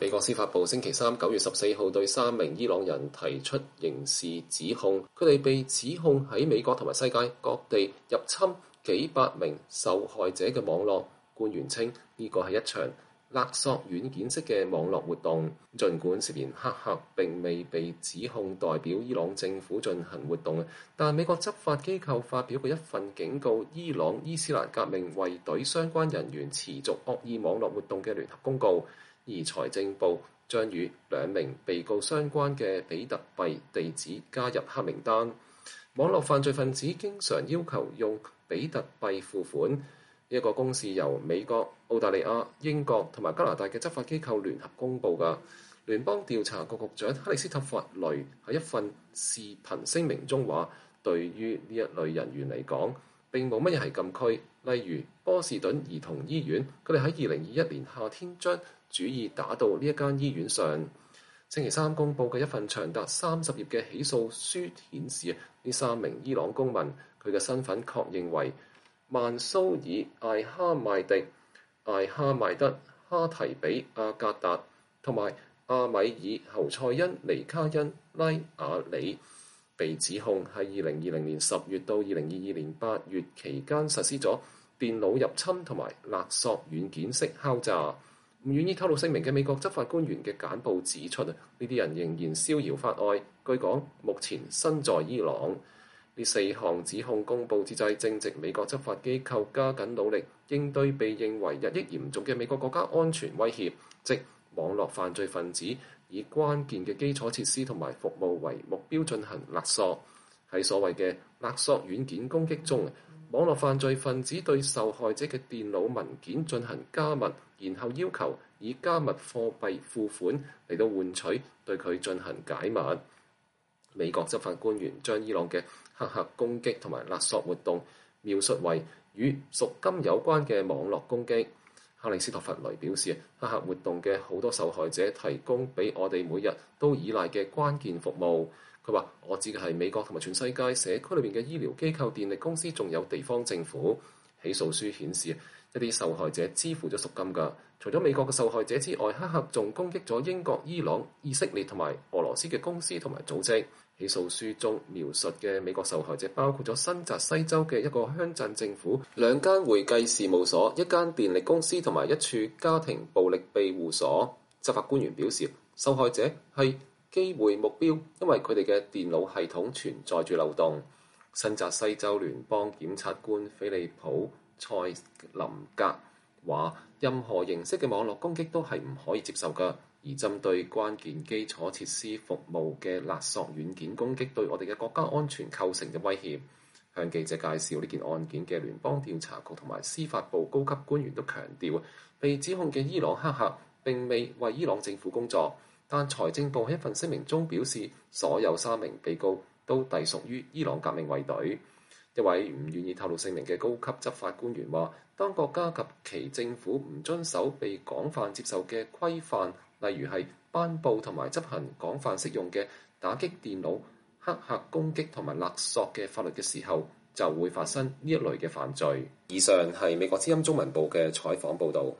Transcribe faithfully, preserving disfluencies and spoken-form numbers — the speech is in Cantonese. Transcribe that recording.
美國司法部星期三九月十四號對三名伊朗人提出刑事指控，佢哋被指控喺美國同埋世界各地入侵幾百名受害者嘅網絡。官員稱呢個係一場勒索軟件式嘅網絡活動。儘管涉嫌黑客並未被指控代表伊朗政府進行活動，但美國執法機構發表過一份警告伊朗伊斯蘭革命衛隊相關人員持續惡意網絡活動嘅聯合公告，而財政部將與兩名被告相關嘅比特幣地址加入黑名單。網絡犯罪分子經常要求用比特幣付款。一個公示由美國、澳大利亞、英國同埋加拿大嘅執法機構聯合公佈嘅。聯邦調查局局長克里斯托弗雷喺一份視頻聲明中話，對於呢一類人員嚟講，並冇乜嘢係禁區。例如波士頓兒童醫院，佢哋喺二零二一年夏天將主意打到呢一間醫院上。星期三公佈嘅一份長達三十頁嘅起訴書顯示，呢三名伊朗公民佢嘅身份確認為曼蘇爾艾哈邁迪、艾哈邁德、哈提比阿格達同埋阿米爾侯賽因尼卡恩拉瓦里，被指控喺二零二零年十月到二零二二年八月期間實施咗電腦入侵同埋勒索軟件式敲詐。唔願意透露姓名嘅美國執法官員嘅簡報指出，呢啲人仍然逍遙法外，據講目前身在伊朗。呢四項指控公佈之際，正值美國執法機構加緊努力應對被認為日益嚴重嘅美國國家安全威脅，即網絡犯罪分子以關鍵嘅基礎設施同埋服務為目標進行勒索。喺所謂嘅勒索軟件攻擊中，網絡犯罪分子對受害者嘅電腦文件進行加密，然後要求以加密貨幣付款嚟到換取對佢進行解密。美國執法官員將伊朗嘅黑客攻擊同埋勒索活動描述為與贖金有關嘅網絡攻擊。克里斯托弗雷表示，黑客活動嘅好多受害者提供俾我哋每日都依賴嘅關鍵服務。佢話：我指嘅係美國同埋全世界社區裏面嘅醫療機構、電力公司，仲有地方政府。起訴書顯示，一啲受害者支付咗贖金㗎。除咗美國嘅受害者之外，黑客仲攻擊咗英國、伊朗、以色列同埋俄羅斯嘅公司同埋組織。起訴書中描述嘅美國受害者包括咗新澤西州嘅一個鄉鎮政府、兩間會計事務所、一間電力公司同埋一處家庭暴力庇護所。執法官員表示，受害者係機會目標，因為佢哋嘅電腦系統存在住漏洞。新澤西州聯邦檢察官菲利普塞林格話，任何形式嘅網絡攻擊都係唔可以接受㗎。而針對關鍵基礎設施服務嘅勒索軟件攻擊，對我哋嘅國家安全構成嘅威脅。向記者介紹呢件案件嘅聯邦調查局同埋司法部高級官員都強調，被指控嘅伊朗黑客並未為伊朗政府工作。但財政部喺一份聲明中表示，所有三名被告都隸屬於伊朗革命衛隊。一位唔願意透露姓名嘅高級執法官員話，當國家及其政府唔遵守被廣泛接受嘅規範，例如係頒布同埋執行廣泛適用嘅打擊電腦黑客攻擊同埋勒索嘅法律嘅時候，就會發生呢一類嘅犯罪。以上係美國之音中文部嘅採訪報導。